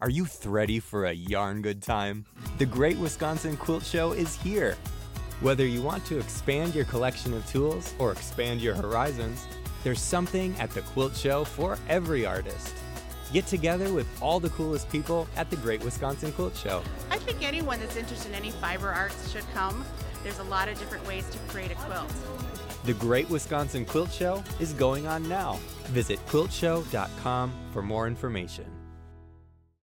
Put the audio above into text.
Are you ready for a yarn good time? The Great Wisconsin Quilt Show is here. Whether you want to expand your collection of tools or expand your horizons, there's something at the Quilt Show for every artist. Get together with all the coolest people at the Great Wisconsin Quilt Show. I think anyone that's interested in any fiber arts should come. There's a lot of different ways to create a quilt. The Great Wisconsin Quilt Show is going on now. Visit quiltshow.com for more information.